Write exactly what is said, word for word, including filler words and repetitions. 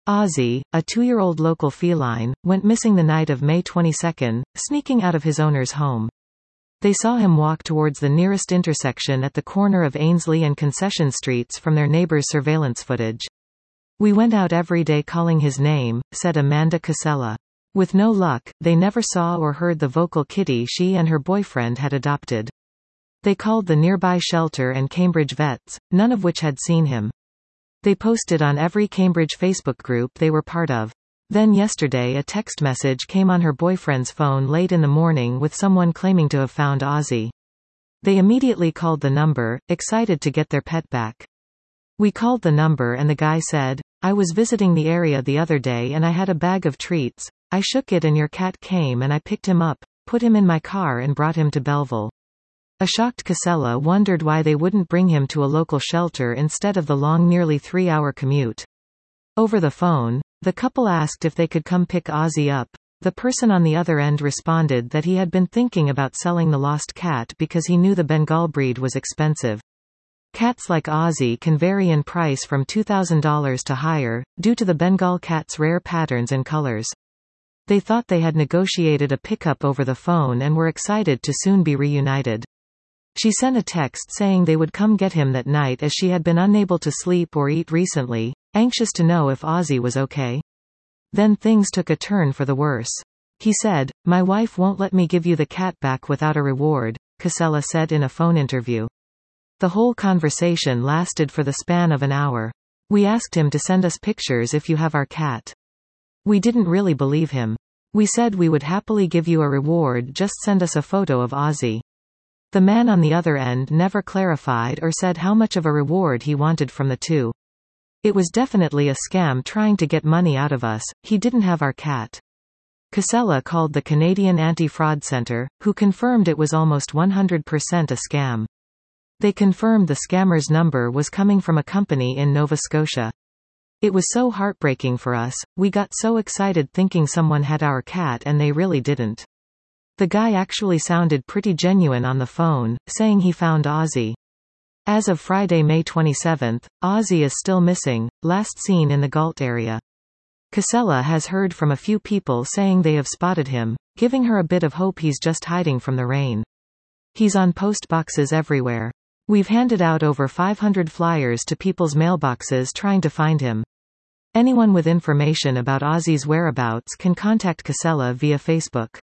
Ozzy, a two-year-old local feline, went missing the night of May twenty-second, sneaking out of his owner's home. They saw him walk towards the nearest intersection at the corner of Ainsley and Concession Streets from their neighbor's surveillance footage. "We went out every day calling his name," said Amanda Casella. With no luck, they never saw or heard the vocal kitty she and her boyfriend had adopted. They called the nearby shelter and Cambridge vets, none of which had seen him. They posted on every Cambridge Facebook group they were part of. Then yesterday a text message came on her boyfriend's phone late in the morning with someone claiming to have found Ozzy. They immediately called the number, excited to get their pet back. "We called the number and the guy said, 'I was visiting the area the other day and I had a bag of treats. I shook it and your cat came and I picked him up, put him in my car and brought him to Belleville.'" A shocked Casella wondered why they wouldn't bring him to a local shelter instead of the long nearly three-hour commute. Over the phone, the couple asked if they could come pick Ozzy up. The person on the other end responded that he had been thinking about selling the lost cat because he knew the Bengal breed was expensive. Cats like Ozzy can vary in price from two thousand dollars to higher, due to the Bengal cat's rare patterns and colors. They thought they had negotiated a pickup over the phone and were excited to soon be reunited. She sent a text saying they would come get him that night as she had been unable to sleep or eat recently, anxious to know if Ozzy was okay. Then things took a turn for the worse. "He said, 'My wife won't let me give you the cat back without a reward,'" Casella said in a phone interview. The whole conversation lasted for the span of an hour. "We asked him to send us pictures if you have our cat. We didn't really believe him. We said we would happily give you a reward, just send us a photo of Ozzy." The man on the other end never clarified or said how much of a reward he wanted from the two. "It was definitely a scam trying to get money out of us, he didn't have our cat." Casella called the Canadian Anti-Fraud Centre, who confirmed it was almost one hundred percent a scam. They confirmed the scammer's number was coming from a company in Nova Scotia. "It was so heartbreaking for us, we got so excited thinking someone had our cat and they really didn't." The guy actually sounded pretty genuine on the phone, saying he found Ozzy. As of Friday, May twenty-seventh, Ozzy is still missing, last seen in the Galt area. Casella has heard from a few people saying they have spotted him, giving her a bit of hope he's just hiding from the rain. "He's on post boxes everywhere. We've handed out over five hundred flyers to people's mailboxes trying to find him." Anyone with information about Ozzy's whereabouts can contact Casella via Facebook.